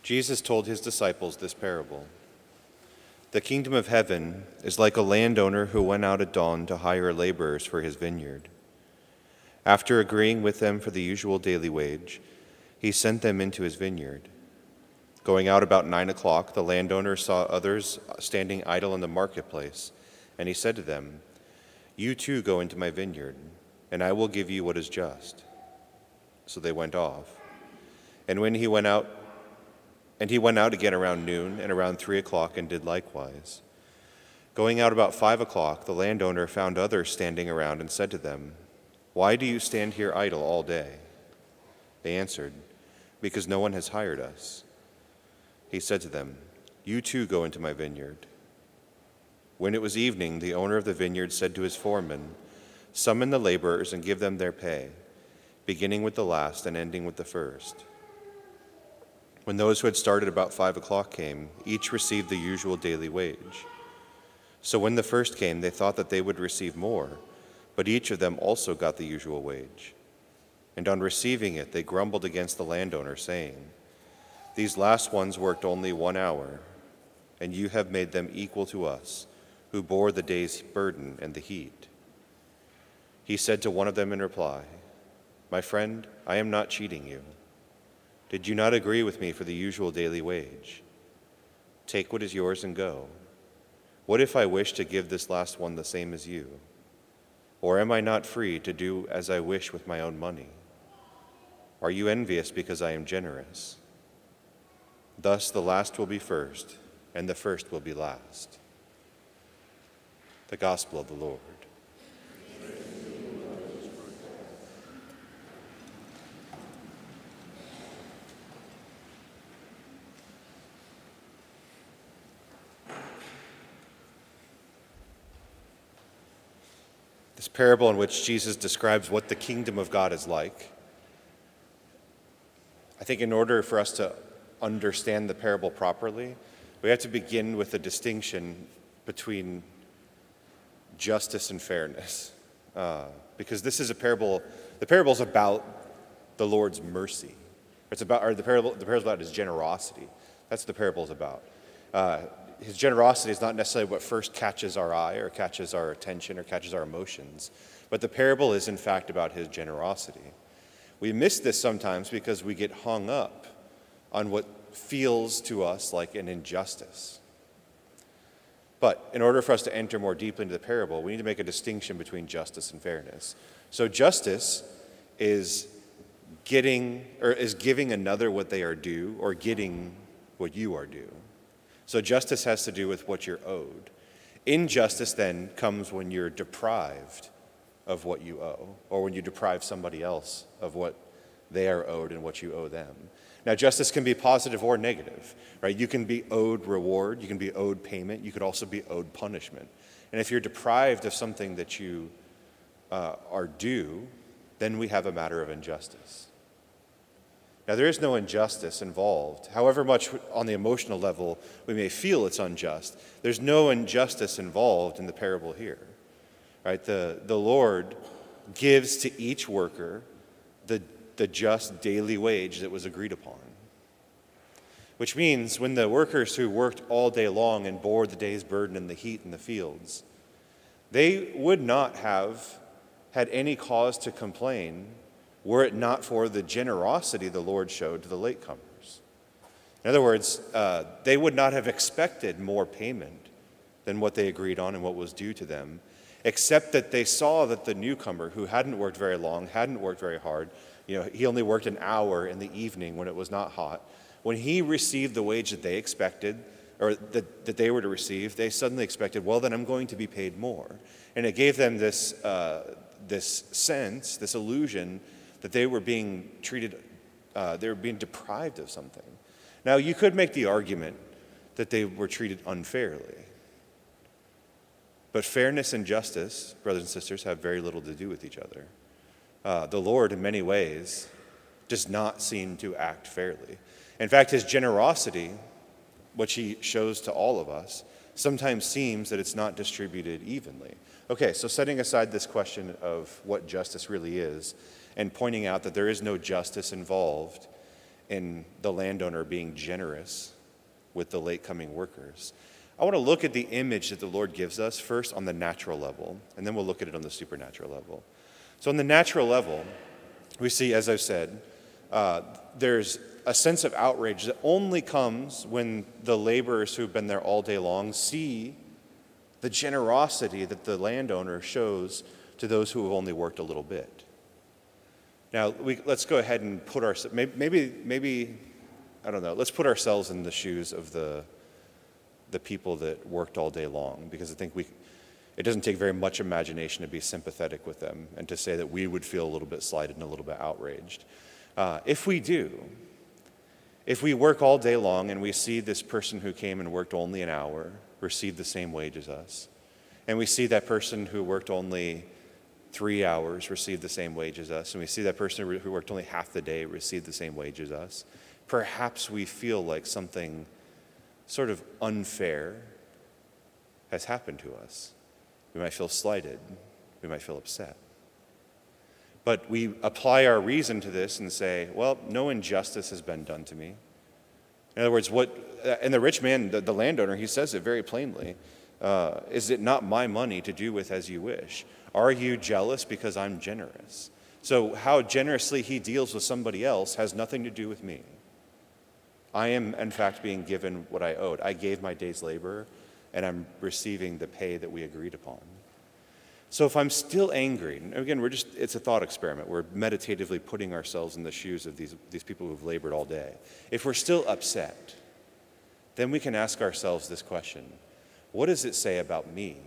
Jesus told his disciples this parable. The kingdom of heaven is like a landowner who went out at dawn to hire laborers for his vineyard. After agreeing with them for the usual daily wage, he sent them into his vineyard. Going out about 9 o'clock, the landowner saw others standing idle in the marketplace, and he said to them, "You too go into my vineyard, and I will give you what is just." So they went off. And he went out again around noon and around 3 o'clock and did likewise. Going out about 5 o'clock, the landowner found others standing around and said to them, "Why do you stand here idle all day?" They answered, "Because no one has hired us." He said to them, "You too go into my vineyard." When it was evening, the owner of the vineyard said to his foreman, "Summon the laborers and give them their pay, beginning with the last and ending with the first." When those who had started about 5 o'clock came, each received the usual daily wage. So when the first came, they thought that they would receive more, but each of them also got the usual wage. And on receiving it, they grumbled against the landowner, saying, "These last ones worked only 1 hour, and you have made them equal to us, who bore the day's burden and the heat." He said to one of them in reply, "My friend, I am not cheating you. Did you not agree with me for the usual daily wage? Take what is yours and go. What if I wish to give this last one the same as you? Or am I not free to do as I wish with my own money? Are you envious because I am generous?" Thus the last will be first, and the first will be last. The Gospel of the Lord. This parable in which Jesus describes what the kingdom of God is like, I think in order for us to understand the parable properly, we have to begin with a distinction between justice and fairness. Because this is a parable, the parable is about the Lord's mercy. The parable is about his generosity. That's what the parable is about. His generosity is not necessarily what first catches our eye or catches our attention or catches our emotions, but the parable is in fact about his generosity. We miss this sometimes because we get hung up on what feels to us like an injustice. But in order for us to enter more deeply into the parable, we need to make a distinction between justice and fairness. So justice is giving another what they are due, or getting what you are due. So justice has to do with what you're owed. Injustice then comes when you're deprived of what you owe, or when you deprive somebody else of what they are owed and what you owe them. Now, justice can be positive or negative, right? You can be owed reward, you can be owed payment, you could also be owed punishment. And if you're deprived of something that you are due, then we have a matter of injustice. Now, there is no injustice involved. However much on the emotional level we may feel it's unjust, there's no injustice involved in the parable here, right? The Lord gives to each worker the just daily wage that was agreed upon. Which means when the workers who worked all day long and bore the day's burden in the heat in the fields, they would not have had any cause to complain were it not for the generosity the Lord showed to the latecomers. In other words, they would not have expected more payment than what they agreed on and what was due to them, except that they saw that the newcomer, who hadn't worked very long, hadn't worked very hard, he only worked an hour in the evening when it was not hot. When he received the wage that they expected, or that they were to receive, they suddenly expected, well, then I'm going to be paid more. And it gave them this sense, this illusion that they were being deprived of something. Now, you could make the argument that they were treated unfairly. But fairness and justice, brothers and sisters, have very little to do with each other. The Lord, in many ways, does not seem to act fairly. In fact, his generosity, which he shows to all of us, sometimes seems that it's not distributed evenly. Okay, so setting aside this question of what justice really is and pointing out that there is no justice involved in the landowner being generous with the late coming workers. I want to look at the image that the Lord gives us first on the natural level, and then we'll look at it on the supernatural level. So on the natural level, we see, as I've said, there's a sense of outrage that only comes when the laborers who've been there all day long see the generosity that the landowner shows to those who have only worked a little bit. Now, let's go ahead and put maybe I don't know, let's put ourselves in the shoes of the people that worked all day long, because I think it doesn't take very much imagination to be sympathetic with them and to say that we would feel a little bit slighted and a little bit outraged. If we work all day long and we see this person who came and worked only an hour receive the same wage as us, and we see that person who worked only 3 hours receive the same wage as us, and we see that person who worked only half the day receive the same wage as us, perhaps we feel like something sort of unfair has happened to us. We might feel slighted. We might feel upset. But we apply our reason to this and say, well, no injustice has been done to me. In other words, and the rich man, the landowner, he says it very plainly. Is it not my money to do with as you wish? Are you jealous because I'm generous? So how generously he deals with somebody else has nothing to do with me. I am, in fact, being given what I owed. I gave my day's labor, and I'm receiving the pay that we agreed upon. So if I'm still angry, and again, it's a thought experiment. We're meditatively putting ourselves in the shoes of these people who've labored all day. If we're still upset, then we can ask ourselves this question: what does it say about me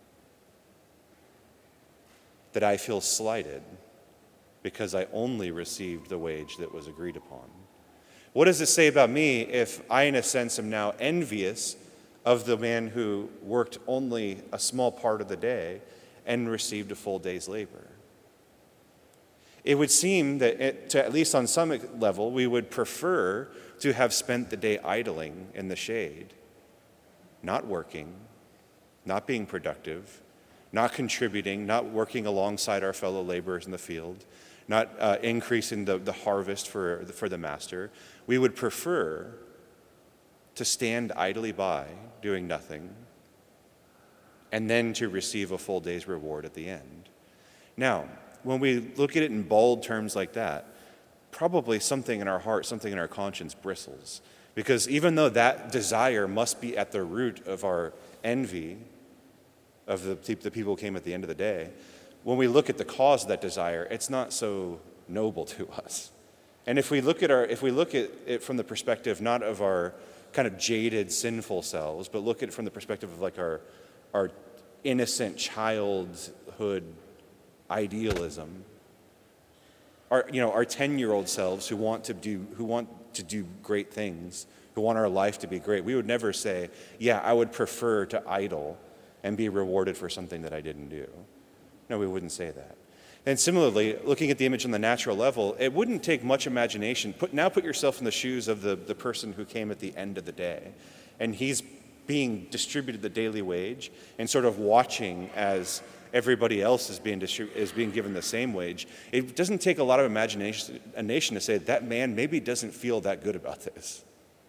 that I feel slighted because I only received the wage that was agreed upon? What does it say about me if I, in a sense, am now envious of the man who worked only a small part of the day and received a full day's labor? It would seem that, at least on some level, we would prefer to have spent the day idling in the shade, not working, not being productive, not contributing, not working alongside our fellow laborers in the field, not increasing the harvest for the master. We would prefer to stand idly by, doing nothing, and then to receive a full day's reward at the end. Now, when we look at it in bold terms like that, probably something in our heart, something in our conscience bristles. Because even though that desire must be at the root of our envy of the people who came at the end of the day, when we look at the cause of that desire, it's not so noble to us. And if we look at it from the perspective not of our kind of jaded, sinful selves, but look at it from the perspective of like our innocent childhood idealism, our 10-year-old selves who want to do great things, who want our life to be great, we would never say, yeah, I would prefer to idle and be rewarded for something that I didn't do. No, we wouldn't say that. And similarly, looking at the image on the natural level, it wouldn't take much imagination. Put yourself in the shoes of the person who came at the end of the day, and he's being distributed the daily wage and sort of watching as everybody else is being given the same wage. It doesn't take a lot of imagination to say that man maybe doesn't feel that good about this.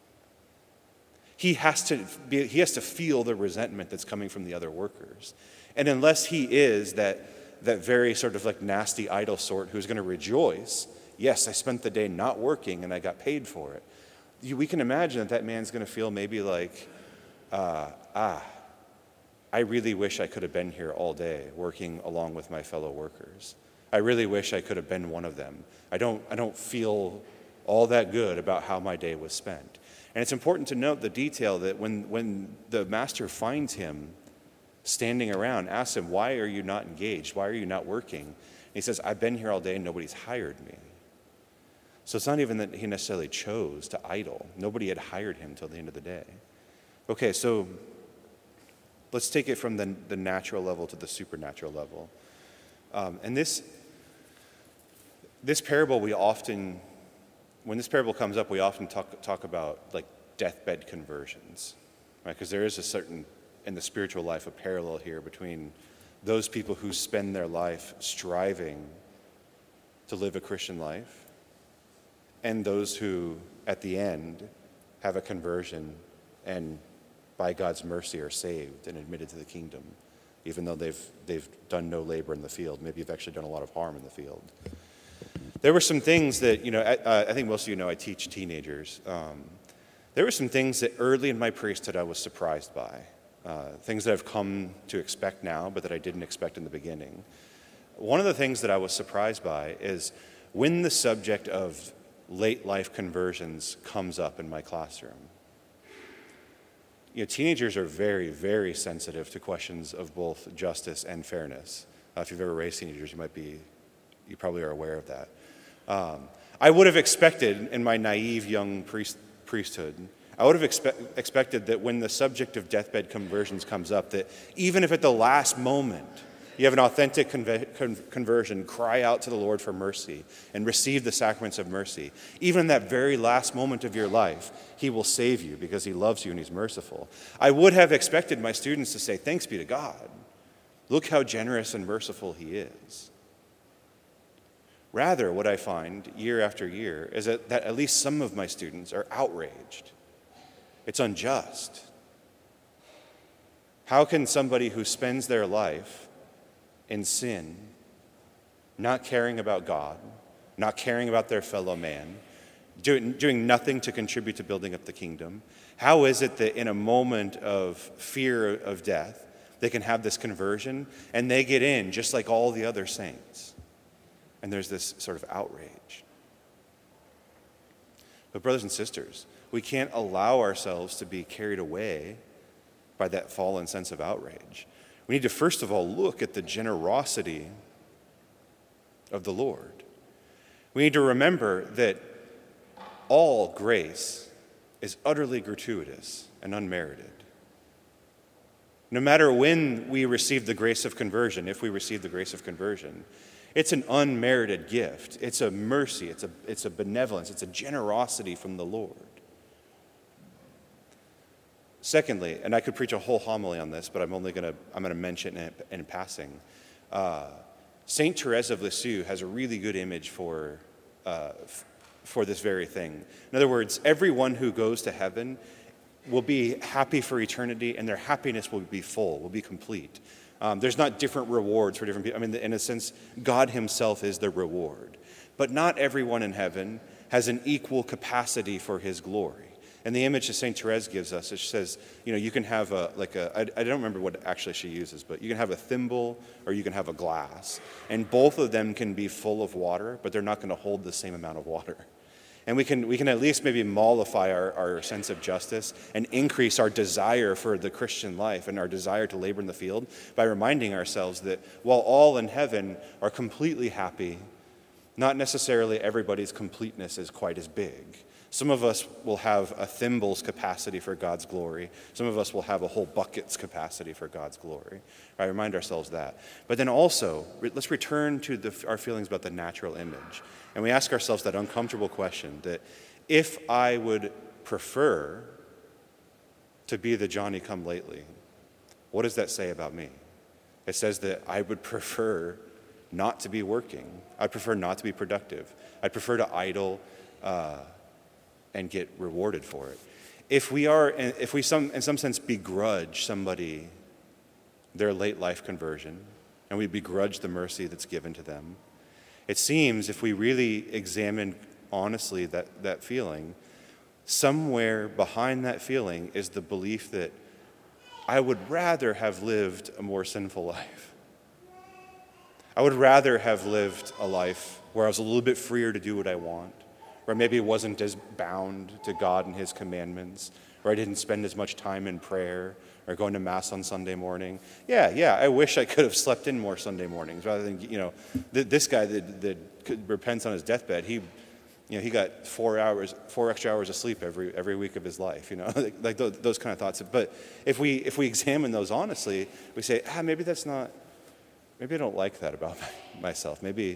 He has to feel the resentment that's coming from the other workers. And unless he is that very sort of like nasty idle sort who's going to rejoice, yes, I spent the day not working and I got paid for it, we can imagine that man's going to feel maybe like, I really wish I could have been here all day working along with my fellow workers. I really wish I could have been one of them. I don't feel all that good about how my day was spent. And it's important to note the detail that when the master finds him standing around, asks him, why are you not engaged? Why are you not working? And he says, I've been here all day and nobody's hired me. So it's not even that he necessarily chose to idle. Nobody had hired him till the end of the day. Okay, so let's take it from the natural level to the supernatural level. And this parable, when this parable comes up, we often talk about like deathbed conversions, right? Because there is a certain, in the spiritual life, a parallel here between those people who spend their life striving to live a Christian life and those who, at the end, have a conversion and by God's mercy are saved and admitted to the kingdom, even though they've done no labor in the field. Maybe you've actually done a lot of harm in the field. There were some things that, I think most of you know I teach teenagers. There were some things that early in my priesthood I was surprised by, things that I've come to expect now, but that I didn't expect in the beginning. One of the things that I was surprised by is when the subject of late life conversions comes up in my classroom. Teenagers are very, very sensitive to questions of both justice and fairness. If you've ever raised teenagers, you probably are aware of that. I would have expected in my naive young priesthood, I would have expected that when the subject of deathbed conversions comes up, that even if at the last moment you have an authentic conversion, cry out to the Lord for mercy and receive the sacraments of mercy. Even in that very last moment of your life, he will save you because he loves you and he's merciful. I would have expected my students to say, thanks be to God. Look how generous and merciful he is. Rather, what I find year after year is that at least some of my students are outraged. It's unjust. How can somebody who spends their life in sin, not caring about God, not caring about their fellow man, doing nothing to contribute to building up the kingdom, how is it that in a moment of fear of death, they can have this conversion and they get in just like all the other saints? And there's this sort of outrage. But brothers and sisters, we can't allow ourselves to be carried away by that fallen sense of outrage. We need to first of all look at the generosity of the Lord. We need to remember that all grace is utterly gratuitous and unmerited. No matter when we receive the grace of conversion, if we receive the grace of conversion, it's an unmerited gift. It's a mercy, it's a benevolence, it's a generosity from the Lord. Secondly, and I could preach a whole homily on this, but I'm going to mention it in passing. Saint Therese of Lisieux has a really good image for this very thing. In other words, everyone who goes to heaven will be happy for eternity, and their happiness will be full, will be complete. There's not different rewards for different people. I mean, in a sense, God himself is the reward. But not everyone in heaven has an equal capacity for his glory. And the image that St. Therese gives us, it says, you can have I don't remember what actually she uses, but you can have a thimble or you can have a glass. And both of them can be full of water, but they're not going to hold the same amount of water. And we can at least maybe mollify our sense of justice and increase our desire for the Christian life and our desire to labor in the field by reminding ourselves that while all in heaven are completely happy, not necessarily everybody's completeness is quite as big. Some of us will have a thimble's capacity for God's glory. Some of us will have a whole bucket's capacity for God's glory. I remind ourselves that. But then also, let's return to our feelings about the natural image. And we ask ourselves that uncomfortable question that if I would prefer to be the Johnny-come-lately, what does that say about me? It says that I would prefer not to be working. I'd prefer not to be productive. I'd prefer to idle and get rewarded for it. If we in some sense begrudge somebody their late life conversion, and we begrudge the mercy that's given to them, it seems if we really examine honestly that feeling, somewhere behind that feeling is the belief that I would rather have lived a more sinful life. I would rather have lived a life where I was a little bit freer to do what I want, where maybe it wasn't as bound to God and his commandments, or I didn't spend as much time in prayer or going to Mass on Sunday morning. Yeah, I wish I could have slept in more Sunday mornings rather than, this guy that repents on his deathbed, he got 4 extra hours of sleep every week of his life, like those kind of thoughts. But if we examine those honestly, we say, maybe I don't like that about myself. Maybe,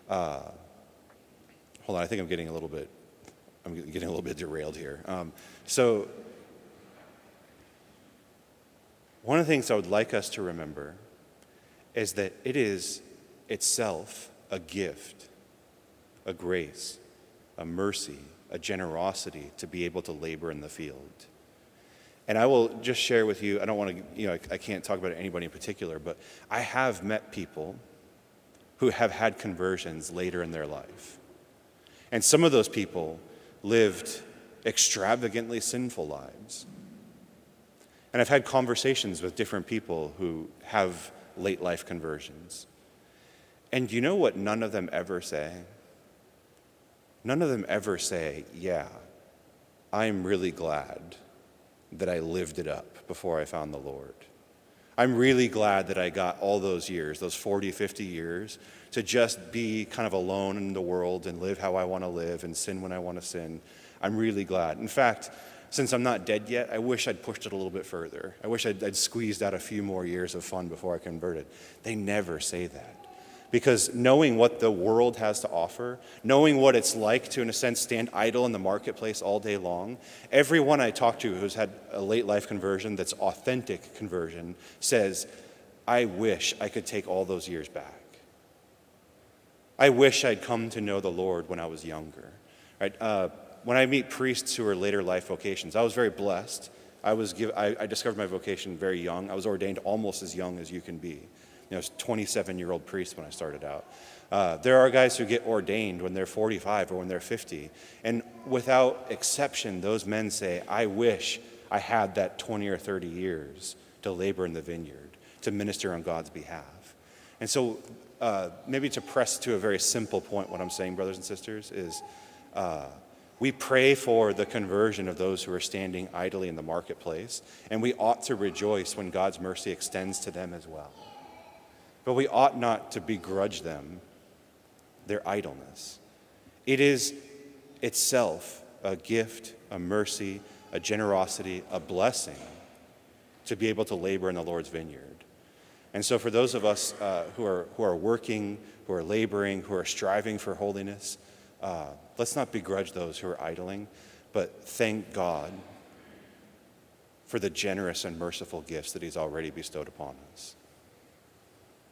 hold on, I think I'm getting a little bit derailed here. So one of the things I would like us to remember is that it is itself a gift, a grace, a mercy, a generosity to be able to labor in the field. And I will just share with you, I don't want to, I can't talk about anybody in particular, but I have met people who have had conversions later in their life. And some of those people lived extravagantly sinful lives. And I've had conversations with different people who have late life conversions. And you know what none of them ever say? None of them ever say, yeah, I'm really glad that I lived it up before I found the Lord. I'm really glad that I got all those years, those 40, 50 years, to just be kind of alone in the world and live how I want to live and sin when I want to sin. I'm really glad. In fact, since I'm not dead yet, I wish I'd pushed it a little bit further. I wish I'd squeezed out a few more years of fun before I converted. They never say that. Because knowing what the world has to offer, knowing what it's like to, in a sense, stand idle in the marketplace all day long, everyone I talk to who's had a late life conversion that's authentic conversion says, I wish I could take all those years back. I wish I'd come to know the Lord when I was younger. Right? When I meet priests who are later life vocations, I was very blessed. I discovered my vocation very young. I was ordained almost as young as you can be. I was a 27-year-old priest when I started out. There are guys who get ordained when they're 45 or when they're 50. And without exception, those men say, I wish I had that 20 or 30 years to labor in the vineyard, to minister on God's behalf. And so maybe to press to a very simple point, what I'm saying, brothers and sisters, is we pray for the conversion of those who are standing idly in the marketplace, and we ought to rejoice when God's mercy extends to them as well. But we ought not to begrudge them their idleness. It is itself a gift, a mercy, a generosity, a blessing to be able to labor in the Lord's vineyard. And so for those of us who are working, who are laboring, who are striving for holiness, let's not begrudge those who are idling, but thank God for the generous and merciful gifts that he's already bestowed upon us.